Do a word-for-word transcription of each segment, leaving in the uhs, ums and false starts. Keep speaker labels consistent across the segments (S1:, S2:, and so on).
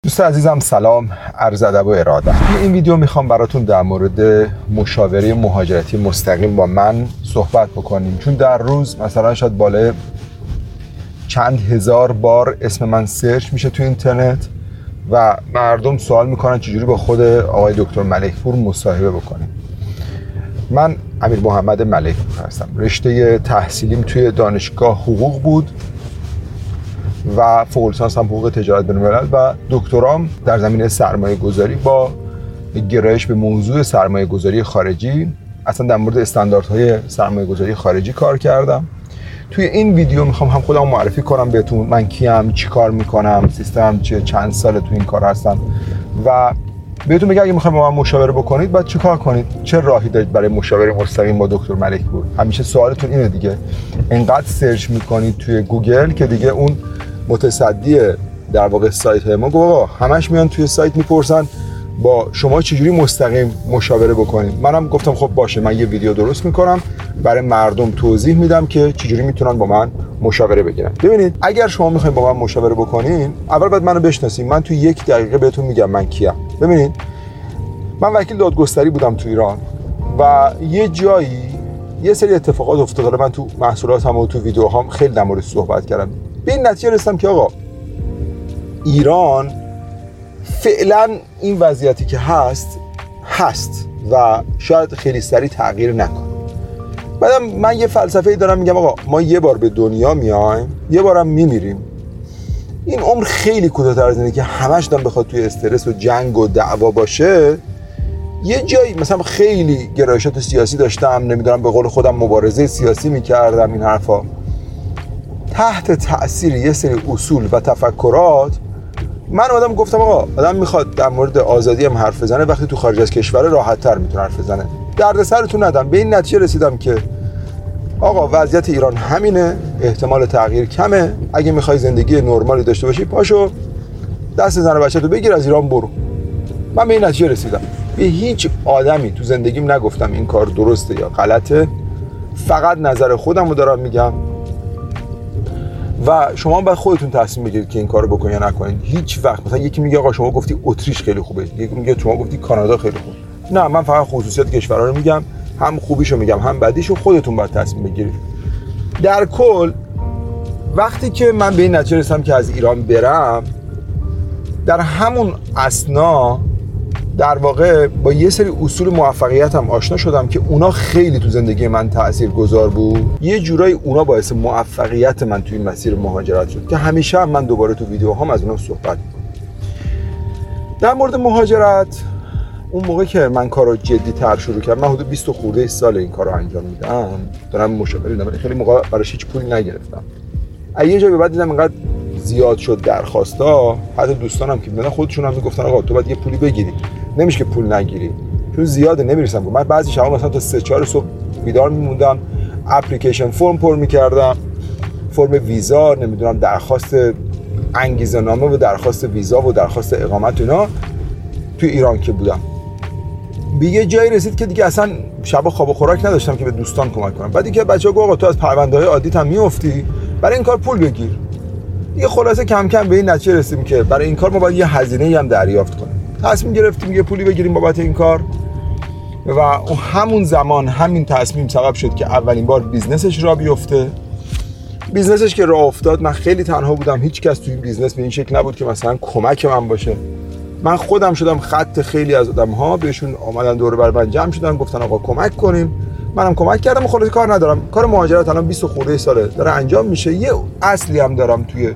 S1: دوست عزیزم سلام، عرض ادب و اراده. توی این ویدیو میخوام براتون در مورد مشاوره مهاجرتی مستقیم با من صحبت بکنیم، چون در روز مثلا شاید بالای چند هزار بار اسم من سرچ میشه تو اینترنت و مردم سوال میکنن چجوری با خود آقای دکتر ملکپور مصاحبه بکنیم. من امیر محمد ملکپور هستم. رشته تحصیلیم توی دانشگاه حقوق بود و فوق لیسانس هم حقوق تجارت بین‌الملل و دکترام در زمینه سرمایه گذاری با گرایش به موضوع سرمایه گذاری خارجی، اصلا در مورد استانداردهای سرمایه گذاری خارجی کار کردم. توی این ویدیو میخوام هم خودم معرفی کنم بهتون، من کیم، چی کار میکنم، سیستمم چیه، چند ساله تو این کار هستم و بهتون بگم اگه میخواید با من مشاوره بکنید باید چی کار کنید، چه راهی دارید برای مشاوره مستقیم با دکتر ملکپور. همیشه سوالتون اینه دیگه، انقدر سرچ میکنید توی گوگل که دیگه اون متصدی در واقع سایت های ما گفت آقا همش میان توی سایت میپرسن با شما چجوری مستقیم مشاوره بکنید. منم گفتم خب باشه، من یه ویدیو درست میکنم برای مردم توضیح میدم که چجوری میتونن با من مشاوره بگیرن. ببینید اگر شما میخواید با من مشاوره بکنین اول باید منو بشناسین. من توی یک دقیقه بهتون میگم من کیم. ببینید من وکیل دادگستری بودم تو ایران و یه جایی یه سری اتفاقات افتاد. من تو محصولاتم و تو ویدیوهام خیلی در موردش صحبت کردم. به این نتیجه رسیدم که آقا ایران فعلا این وضعیتی که هست هست و شاید خیلی سریع تغییر نکنه. بعدم من یه فلسفه‌ای دارم میگم آقا ما یه بار به دنیا میایم، یه بارم میمیریم. این عمر خیلی کوتاه‌تر از اینه که همش دم بخواد توی استرس و جنگ و دعوا باشه. یه جایی مثلا خیلی گرایشات سیاسی داشتم، نمیدونم به قول خودم مبارزه سیاسی میکردم، این حرفا تحت تأثیر یه سری اصول و تفکرات من آدم گفتم آقا آدم میخواد در مورد آزادی هم حرف بزنه وقتی تو خارج از کشور راحت تر میتونه حرف بزنه، دردسرتون ندم. به این نتیجه رسیدم که آقا وضعیت ایران همینه، احتمال تغییر کمه، اگه میخوای زندگی نرمالی داشته باشی پاشو دست زن و بچه‌تو بگیر از ایران برو. من به این نتیجه رسیدم. به هیچ آدمی تو زندگیم نگفتم این کار درسته یا غلطه، فقط نظر خودم رو دارم میگم و شما باید خودتون تصمیم بگیرید که این کارو بکنید یا نکنید. هیچ وقت مثلا یکی میگه آقا شما گفتی اتریش خیلی خوبه، یکی میگه شما گفتی کانادا خیلی خوبه. نه، من فقط خصوصیات کشورها رو میگم، هم خوبیشو میگم هم بدیشو، خودتون باید تصمیم بگیرید. در کل وقتی که من به این نتیجه رسیدم که از ایران برم، در همون اثنا در واقع با یه سری اصول موفقیت هم آشنا شدم که اونا خیلی تو زندگی من تاثیرگذار بود. یه جورایی اونا باعث موفقیت من تو این مسیر مهاجرت شد که همیشه هم من دوباره تو ویدیوهام از اونا صحبت می‌کنم. در مورد مهاجرت اون موقع که من کارو جدی تر شروع کردم، من حدود بیست خورده سال این کارو انجام میدم، دارم مشاوره میدم، خیلی موقع براش هیچ پولی نگرفتم. از یه جایی به بعد دیدم اینقدر زیاد شد درخواستا، حتی دوستانم که میدن خودشون هم میگفتن آقا تو باید یه پولی بگیری، نمیشه که پول نگیری چون زیاده نمیرسم. من بعضی شبا مثلا تا سه چهار صبح بیدار میموندم، اپلیکیشن فرم پر میکردم، فرم ویزا، نمیدونم درخواست انگیزه نامه و درخواست ویزا و درخواست اقامت اینا توی ایران که بودم. به یه جایی رسید که دیگه اصلا شبا خواب و خوراک نداشتم که به دوستان کمک کنم. بعدی که بچه‌ها گفتن آقا تو از پرونده‌های عادیت هم میافتی، برای این کار پول بگیر. دیگه خلاصه کم کم به این نتیجه رسیدیم که برای این کار ما باید یه هزینه‌ای هم دریافت کنیم. تصمیم گرفتیم یه پولی بگیریم بابت این کار و همون زمان همین تصمیم سبب شد که اولین بار بیزنسش راه بیفته. بیزنسش که راه افتاد من خیلی تنها بودم، هیچ کس توی این بیزنس به این شکل نبود که مثلا کمک من باشه. من خودم شدم خط خیلی از آدم‌ها، بهشون اومدن دور بر من جمع شدن گفتن آقا کمک کنیم، منم کمک کردم و خلاص کار ندارم. کار مهاجرت الان بیست خورده ساله داره انجام میشه. یه اصلی هم دارم توی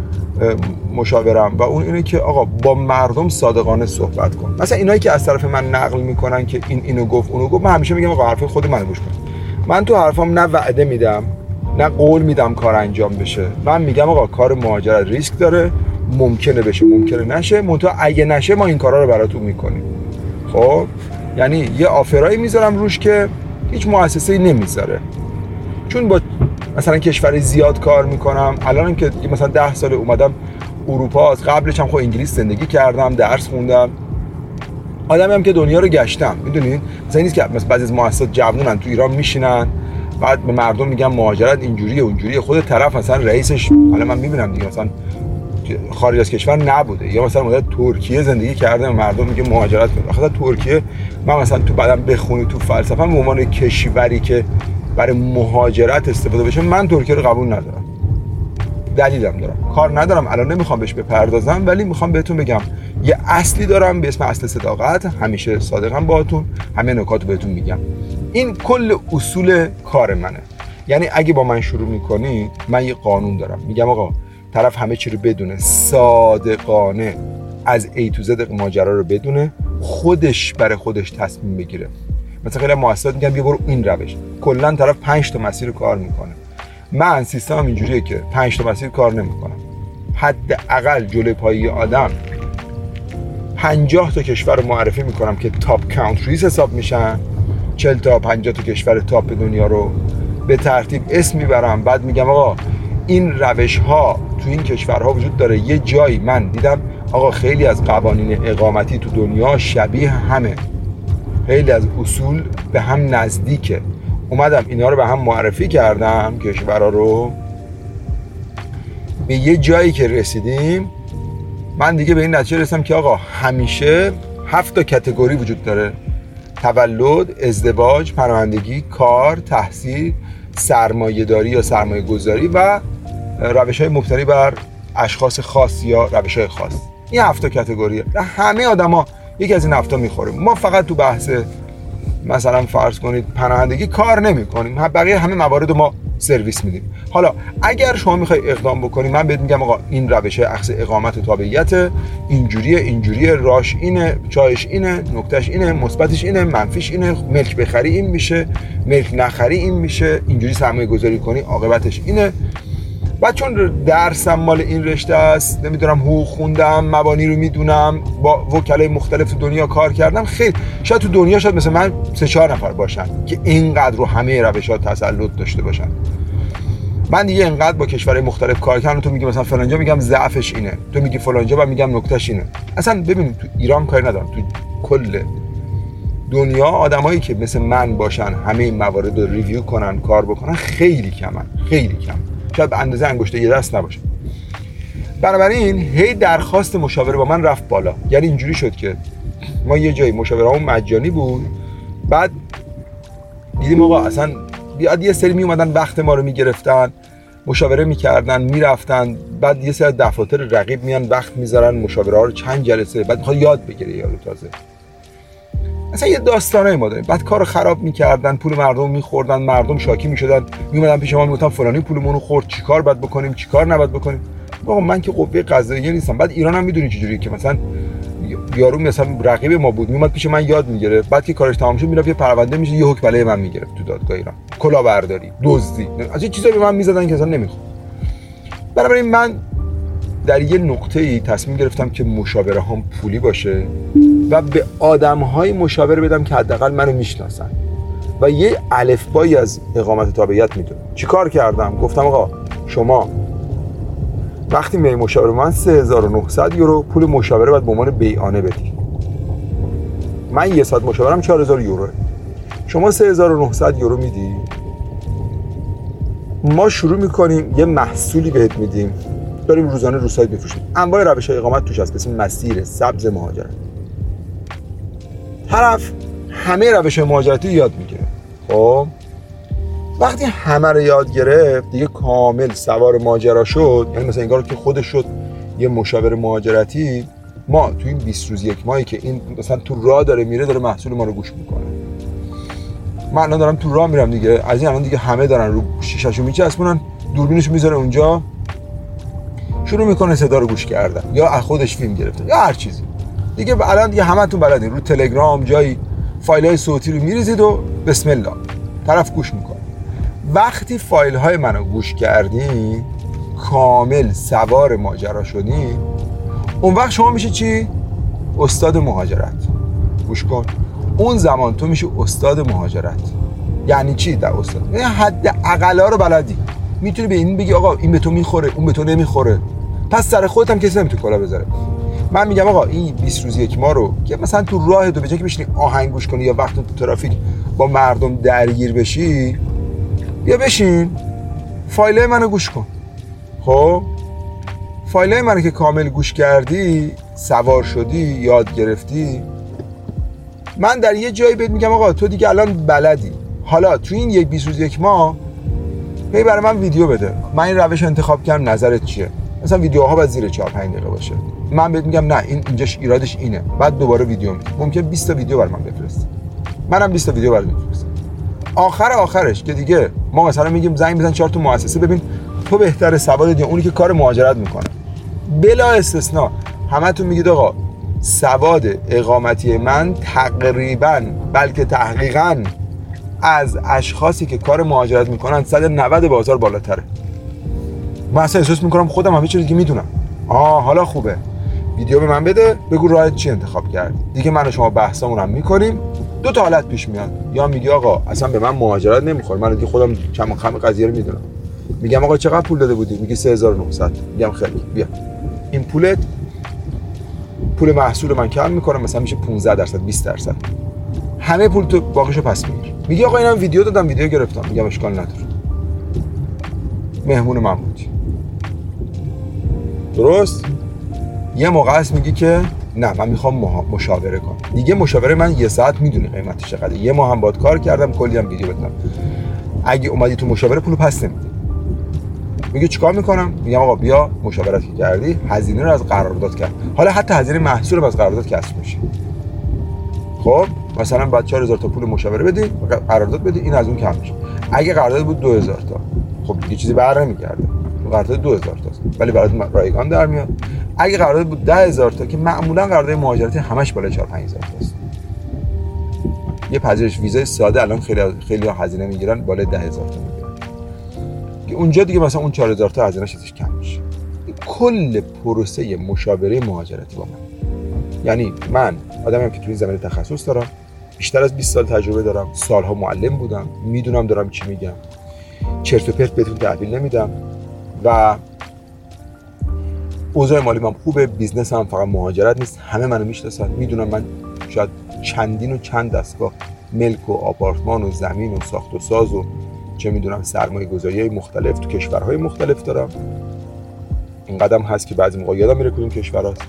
S1: مشاورم و اون اینه که آقا با مردم صادقانه صحبت کن. مثلا اینایی که از طرف من نقل میکنن که این اینو گفت اونو گفت، من همیشه میگم آقا حرف خود منو گوش کن. من تو حرفام نه وعده میدم نه قول میدم کار انجام بشه. من میگم آقا کار مهاجرت ریسک داره، ممکنه بشه ممکنه نشه، منتها اگه نشه ما این کارا رو براتون میکنیم. خب یعنی یه آفرایی میذارم روش که هیچ مؤسسه‌ای نمیذاره، چون با مثلا کشور زیاد کار میکنم. الانم که مثلا ده سال اومدم اروپا، از قبلش هم خب انگلیس زندگی کردم، درس خوندم، آدمی هم که دنیا رو گشتم. میدونید مثلا نیست که مثلا بعضی از مؤسسات جوونن تو ایران میشینن بعد به مردم میگن مهاجرت اینجوریه اونجوریه، خود طرف مثلا رئیسش، حالا من میبینم دیگه مثلا خارج از کشور نبوده، یا مثلا مدت ترکیه زندگی کرده و مردم میگه مهاجرت کنید. آخه ترکیه من مثلا تو بعدم بخونی تو فلسفه به عنوان کشوری که برای مهاجرت استفاده بشه، من ترکیه رو قبول ندارم. دلیلم دارم، کار ندارم الان نمیخوام بهش بپردازم، ولی میخوام بهتون بگم یه اصلی دارم به اسم اصل صداقت. همیشه صادقم باهاتون، همه نکاتو بهتون میگم. این کل اصول کار منه. یعنی اگه با من شروع میکنید، من یه قانون دارم، میگم آقا طرف همه چی رو بدونه، صادقانه از ای تو زد ماجرا رو بدونه، خودش برای خودش تصمیم بگیره. مثلا خیلی مؤسسات میگن بیا برو این روش، کلا طرف پنج تا مسیر کار میکنه. من سیستمم اینجوریه که پنج تا مسیر کار نمیکنم. حداقل جلوی پای آدم پنجاه تا کشور رو معرفی میکنم که تاپ کانتریز حساب میشن، چهل تا پنجاه تا کشور تاپ دنیا رو به ترتیب اسم میبرم. بعد میگم آقا این روش ها تو این کشورها وجود داره. یه جایی من دیدم آقا خیلی از قوانین اقامتی تو دنیا شبیه همه، خیلی از اصول به هم نزدیکه. اومدم اینا رو به هم معرفی کردم کشورها رو. به یه جایی که رسیدیم من دیگه به این نتیجه رسیدم که آقا همیشه هفت تا کاتگوری وجود داره: تولد، ازدواج، پناهندگی، کار، تحصیل، سرمایه داری یا سرمایه گذاری و روش های مبتنی بر اشخاص خاص یا روش های خاص. این هفت تا کاتگوریه. همه آدم ها یکی از این هفت تا میخوره. ما فقط تو بحث مثلا فرض کنید پناهندگی کار نمی کنیم، بقیه همه موارد ما سرویس میدیم. حالا اگر شما میخوای اقدام بکنی، من بهت میگم آقا این روش اخذ اقامت و تابعیت اینجوریه اینجوریه، راش اینه، چایش اینه، نکتهش اینه، مثبتش اینه، منفیش اینه، ملک بخری این میشه، ملک نخری این میشه، اینجوری سرمایه گذاری کنی عاقبتش اینه. بعد چون درسم مال این رشته است، نمیدونم حقوق خوندم، مبانی رو میدونم، با وکلای مختلف تو دنیا کار کردم، خیلی شاید تو دنیا شاید مثل من سه چهار نفر باشن که اینقدر رو همه روش‌ها تسلط داشته باشن. من دیگه اینقدر با کشورهای مختلف کار کردم، تو میگی مثلا فلانجا میگم ضعفش اینه، تو میگی فلانجا و میگم نکتهش اینه. اصلا ببینید تو ایران کاری ندارم، تو کل دنیا آدمایی که مثل من باشن همه این موارد رو ریویو کنن، کار بکنن، خیلی کمن، خیلی کم، شاید به اندازه انگشت یه دست نباشه. بنابراین هی درخواست مشاوره با من رفت بالا. یعنی اینجوری شد که ما یه جایی مشاورهمون مجانی بود، بعد دیدیم آقا اصلا بیاد یه سری می اومدن وقت ما رو میگرفتن، مشاوره میکردن، میرفتن، بعد یه سری دفاتر رقیب میان وقت میذارن مشاوره ها رو چند جلسه، بعد میخواد یاد بگیره یارو تازه. اصلا یه داستانای ما داریم. بعد کارو خراب میکردن، پول مردم میخوردن، مردم شاکی میشدن، میومدن پیش ما میگفتن فلانی پولمون رو خورد، چیکار باید بکنیم، چیکار نباید بکنیم. آقا من که قوه قضاییه نیستم. بعد ایران هم میدونی چجوریه که مثلا یارو مثلا رقیب ما بود، میومد پیش من یاد میگیره، بعد که کارش تمام شد میرفت یه پرونده میشه، یه حکم علیه من میگرفت تو دادگاه ایران، کلاهبرداری، دزدی، از این چیزا به من میزدن که اصلا نمیخوام. بنابراین من در یه نقطه‌ای تصمیم گرفتم که مشاوره هم پولی باشه و به آدم‌های مشاوره بدم که حداقل منو میشناسن و یه الفبایی از اقامت تابعیت میدونن. چیکار کردم؟ گفتم آقا شما وقتی میای مشاوره من سه هزار و نهصد یورو پول مشاوره باید به عنوان بیعانه بدی. من یه ساعت مشاورم چهار هزار یوروه. شما سه هزار و نهصد یورو میدی، ما شروع میکنیم یه محصولی بهت میدیم، داریم روزانه رو سایت میفروشیم. انواع روش‌های اقامت توش هست، مثل مسیر سبز مهاجرت. طرف همه روش‌های مهاجرتی یاد میگیره. خب وقتی همه رو یاد گرفت دیگه کامل سوار ماجرا شد، یعنی مثلا انگار که خودش شد یه مشاور مهاجرتی. ما تو این بیست روز یک ماهی که این مثلا تو راه داره میره، داره محصول ما رو گوش میکنه. من الان دارم تو راه میرم دیگه، از این الان دیگه همه دارن رو شیشه‌شو میچسبونن، دوربینش میذاره اونجا، شروع میکنه صدا رو گوش کردن، یا از خودش فیلم گرفته یا هر چیزی دیگه. الان دیگه همتون بلدین رو تلگرام جایی فایل‌های صوتی رو میریزید و بسم الله طرف گوش میکنه. وقتی فایل‌های منو گوش کردین، کامل سوار ماجرا شدین، اون وقت شما میشه چی؟ استاد مهاجرت. گوش کن، اون زمان تو میشه استاد مهاجرت. یعنی چی در استاد؟ یعنی حد اقلا رو بلدی، میتونی به این بگی آقا این به تو میخوره، اون به تو نمیخوره، پس سر خودت هم کسی نمیتونه کلا بذاره. من میگم آقا این بیست روز یک ماه رو که مثلا تو راه تو به جای که بشینی آهنگ گوش کنی یا وقت تو ترافیک با مردم درگیر بشی، بیا بشین فایل منو گوش کن. خب فایلای منو که کامل گوش کردی، سوار شدی، یاد گرفتی، من در یه جایی بهت میگم آقا تو دیگه الان بلدی، حالا تو این یک بیست روز یک ماه هی برای من ویدیو بده. من این روش انتخاب کردم، نظرت چیه؟ مثلا ویدیوها باید زیر چهار پنج دقیقه باشه. من بهت میگم نه این اینجاش ایرادش اینه، بعد دوباره ویدیو میدم. ممکن بیست تا ویدیو برام بفرستی، منم بیست تا ویدیو برات میفرستم. آخر آخرش که دیگه ما مثلا میگیم زنگ بزن چهار تا مؤسسه ببین تو بهتره سواد یا اونی که کار مهاجرت میکنه. بلا استثناء همتون میگید آقا سواد اقامتی من تقریبا بلکه تحقیقاً از اشخاصی که کار مهاجرت میکنن صد و نود بازار بالاتره. من اصلا احساس میکنم خودم همه چیز دیگه میدونم. آه حالا خوبه، ویدیو به من بده، بگو راحت چی انتخاب کردی. دیگه من و شما بحثامون هم میکنیم. دو تا حالت پیش میاد، یا میگی آقا اصلا به من مهاجرت نمیخوره، من دیگه خودم کم و کم قضیه رو میدونم. میگم آقا چقدر پول داده بودی؟ میگی سه هزار و نهصد. میگم خیلی بیا این پولت پول محصول من کم میکنه، مثلا میشه پانزده درصد بیست درصد، همه پول تو باقیشو پس میگیر. میگی آقا اینم ویدیو دادم، ویدیو گرفتم. میگم اشکال نداره، مهمون من بودی. درست؟ یه موقع است میگی که نه من میخوام مشاوره کنم. دیگه مشاوره من یه ساعت میدونی قیمتش چقدره، یه ماه هم باهات کار کردم، کلی هم ویدیو بدم. اگه اومدی تو مشاوره پولو پس نمیدی. میگه چیکار میکنم؟ میگم آقا بیا مشاورت که کردی هزینه رو از قرارداد کرد، حالا حتی هزینه محصول رو از قرارداد کسر میشه. خب مثلا بعد چهار هزار تا پول مشاوره بدی، قرارداد بدی، این از اون کم میشه. اگه قرارداد بود دو هزار تا، خب دیگه چیزی بر نمیگرده، قرارداد دو هزار تاست ولی برات رایگان در میاد. اگه قرارداد بود ده هزار تا که معمولا قرارداد مهاجرتی همش بالای چهار پنج هزار تاست. یه پذیرش ویزای ساده الان خیلی خیلی هزینه میگیرن بالای ده هزار تا میگیرن، که اونجا دیگه مثلا اون چهار هزار تا هزینه‌اش ازش کم میشه. کل پروسه مشاوره مهاجرتی با من، یعنی من آدمیم که توی این زمینه تخصص دارم، بیشتر از بیست سال تجربه دارم، سالها معلم بودم، میدونم دارم چی میگم، چرت و پرت بهتون تحویل نمیدم و اوضاع مالی من خوبه، بیزنس هم فقط مهاجرت نیست، همه منو میشناسن، میدونم من شاید چندین و چند دستگاه ملک و آپارتمان و زمین و ساخت و ساز و چه میدونم سرمایه گذاری مختلف تو کشورهای مختلف دارم. این قدم هست که بعضی موقع یادم میره کدوم کشور هست.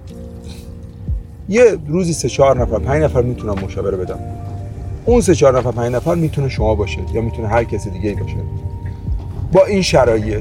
S1: یه روزی سه چهار نفر پنج نفر میتونم مشاوره بدم. اون سه چهار نفر پنج نفر میتونه شما باشه یا میتونه هر کسی دیگه ای باشه. با این شرایط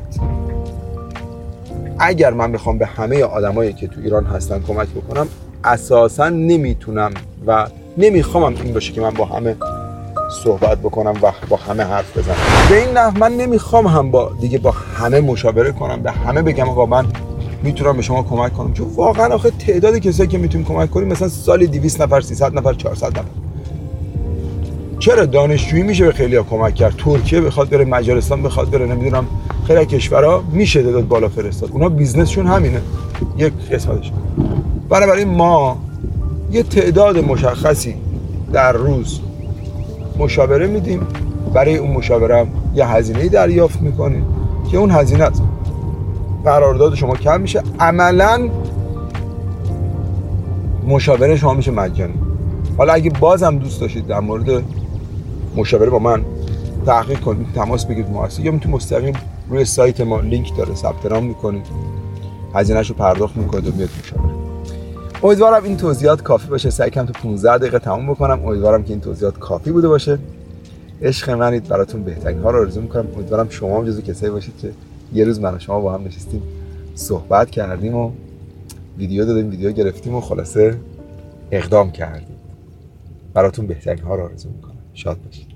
S1: اگر من بخوام به همه آدمایی که تو ایران هستن کمک بکنم اساسا نمیتونم و نمیخوام این باشه که من با همه صحبت بکنم و با همه حرف بزنم. به این نحو من نمیخوام هم با دیگه با همه مشاوره کنم، به همه بگم آقا من میتونم به شما کمک کنم، چون واقعا آخه تعداد کسایی که میتونیم کمک کنیم مثلا سالی دویست نفر، سیصد نفر، چهارصد نفر. چرا دانشجویی میشه به خیلی‌ها کمک کرد، ترکیه بخواد بره، مجارستان بخواد بره، نمیدونم خیلی کشورها میشه داد بالا فرستاد، اونا بیزنسشون همینه یک قسمتش. بنابراین ما یه تعداد مشخصی در روز مشاوره میدیم، برای اون مشاوره هم یه هزینه‌ای دریافت میکنیم که اون هزینه است قرارداد شما کم میشه، عملاً مشاوره شما میشه مجانی. حالا اگه بازم دوست داشتید در مورد مشاوره با من تحقیق کنید، تماس بگیرید مؤسسه، یا میتونید مستقیم روی سایت ما لینک داره ثبت نام میکنید، هزینه‌اش رو پرداخت میکنید و میاد مشاوره. امیدوارم این توضیحات کافی باشه. سعی کنم تو پانزده دقیقه تموم بکنم. امیدوارم که این توضیحات کافی بوده باشه. عشق منید، براتون بهترین ها رو آرزو میکنم. امیدوارم شما هم جزو کسایی باشید که یه روز من و شما با هم نشستیم صحبت کردیم و ویدیو دادیم، ویدیو گرفتیم و خلاصه اقدام کردیم. براتون بهترین ها رو آرزو میکنم. شاد باشید.